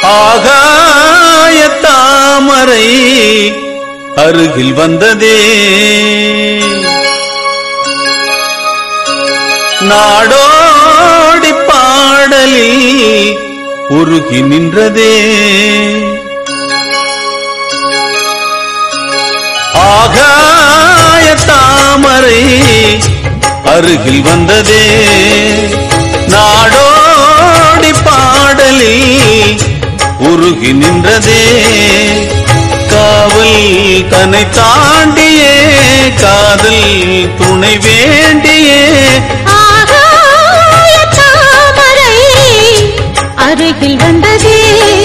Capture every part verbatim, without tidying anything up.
ஆகாய தாமரை அருகில் வந்ததே நாடோடி பாடலில் உருகி நின்றதே ஆகாய தாமரை அருகில் வந்ததே நாடோடி பாடலில் உருகி நின்றதே காவல் தன்னை தாண்டியே காதல் துணை வேண்டியே ஆகாய தாமரை அருகில் வந்ததே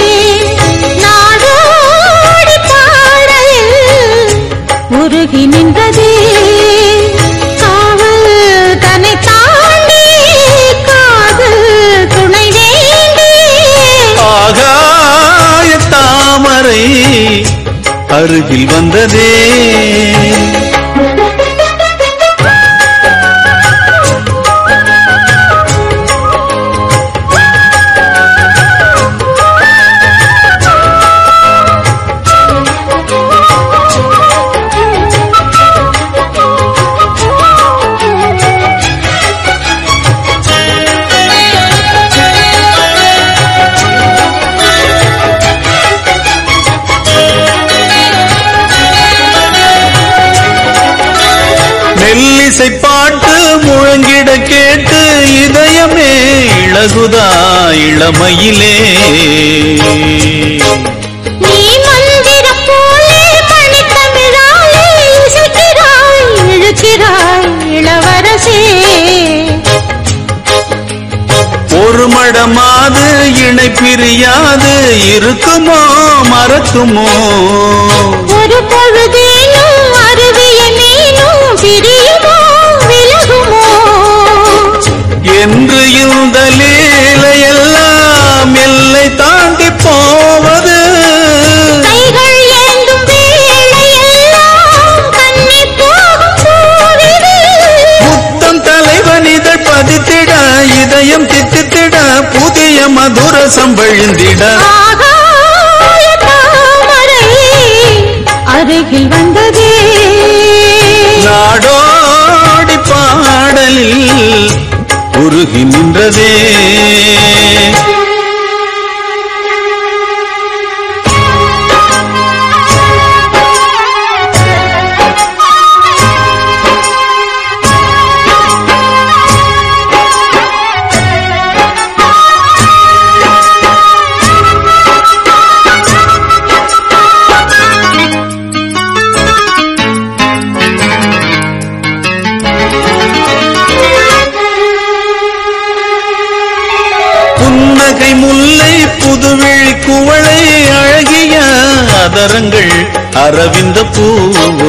நாடோடி பாடலில் உருகி நின்றதே காவல் தன்னை தாண்டி காதல் துணை வேண்டியே ஆகாய தாமரை அருகில் வந்ததே மெல்லிசை பாட்டு முழங்கிட கேட்டு இதயமே இளகுதா இளமையிலே நீ மந்திரம் போலே மணித்தமிழாலே இசைக்கிறாய் இழுக்கிறாய் இளவரசே ஒரு மடமாது இணை பிரியாது இருக்குமோ மறக்குமோ ஒரு பொழுதேனும் அருவிய மீனும் பிரியுமோ விலகுமோ என்று இந்த லீலையெல்லாம் எல்லை தாண்டி போவது கைகள் ஏந்தும் வேளையெல்லாம் கண்ணி போகும் போவது முத்தம் தலைவனிதழ் பதித்திட இதயம் தித்தித்திட புதிய மதுர சம்பழிந்திட ஆகாய தாமரை அருகில் வந்ததே நாடோடி பாடலில் உருகி நின்றதே புன்னகை முல்லை புதுவிழி குவளை அழகிய அதரங்கள் அரவிந்த பூவோ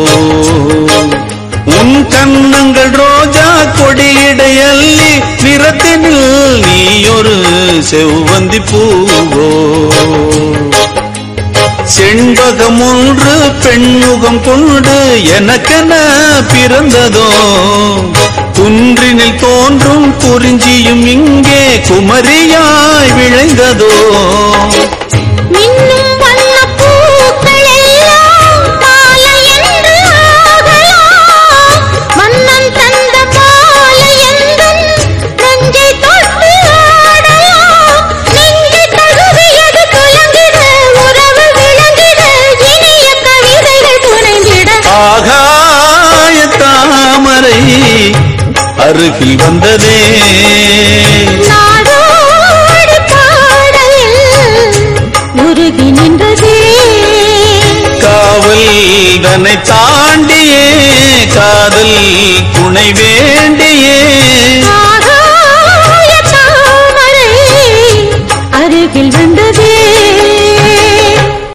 உன் கண்ணங்கள் ரோஜா கொடியிடையல்லி நிறத்தினில் நீயொரு செவ்வந்தி பூவோ செண்பகம் ஒன்று பெண்முகம் கொண்டு எனக்கென பிறந்ததோ குன்றினில் தோன்றும் குறிஞ்சியும் இங்கே குமரியாய் விளைந்ததோ மின்னும் வண்ணப் பூக்களெல்லாம் மாலை என்று ஆகலாம் மன்னன் தந்த மாலை எந்தன் நெஞ்சை தொட்டு ஆடலாம் நெஞ்சை தழுவியது துலங்கிட உறவு விளங்கிட இனிய கவிதைகள் புனைந்திட ஆகாய தாமரை அருகில் வந்ததே நாடோடி பாடலில் உருகி நின்றதே காவல் தன்னை தாண்டியே காதல் துணை வேண்டியே